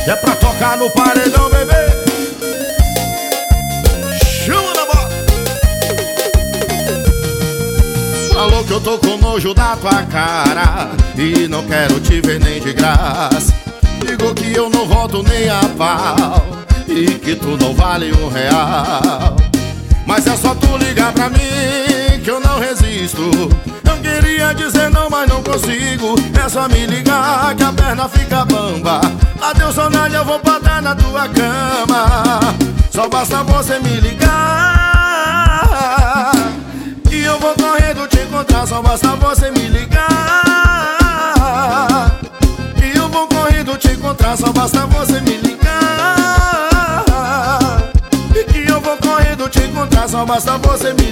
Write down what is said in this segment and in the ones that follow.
É pra tocar no paredão, bebê. Chama na bola. Falou que eu tô com nojo da tua cara e não quero te ver nem de graça. Digo que eu não volto nem a pau e que tu não vale R$1. Mas é só tu ligar pra mim que eu não resisto. Eu queria dizer não, mas não consigo. É só me ligar que a perna fica bamba. Adeus, saudade, eu vou botar na tua cama. Só basta você me ligar e eu vou correndo te encontrar. Só basta você me ligar e eu vou correndo te encontrar. Só basta você me ligar e que eu vou correndo te encontrar. Só basta você me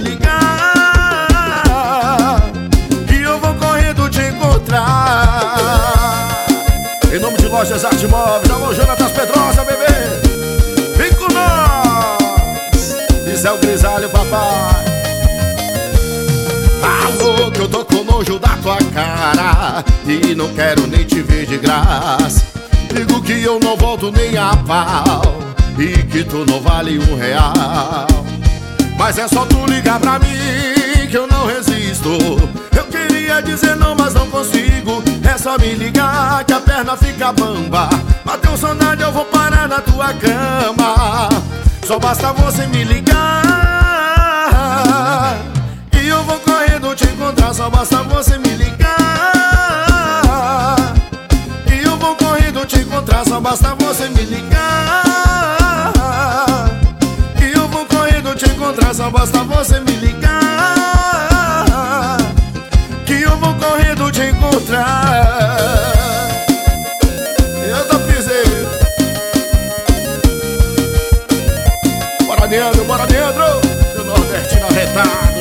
ligar e eu vou correndo te encontrar. Em nome de Lojas Arte Móveis, alô Jonatas Pedrosa, bebê. Vem com nós, isso é o grisalho, papai. Falou que eu tô com nojo da tua cara e não quero nem te ver de graça. Digo que eu não volto nem a pau e que tu não vale R$1. Mas é só tu ligar pra mim que eu não resisto. Eu queria dizer não, mas não consigo. É só me ligar que a perna fica bamba. Bateu saudade, eu vou parar na tua cama. Só basta você me ligar e eu vou correndo te encontrar. Só basta você me ligar e eu vou correndo te encontrar. Só basta você me ligar e eu vou correndo te encontrar. Só basta você me ligar que eu vou correndo te encontrar. Eu tô piseiro. Bora dentro, do Nordeste na retada.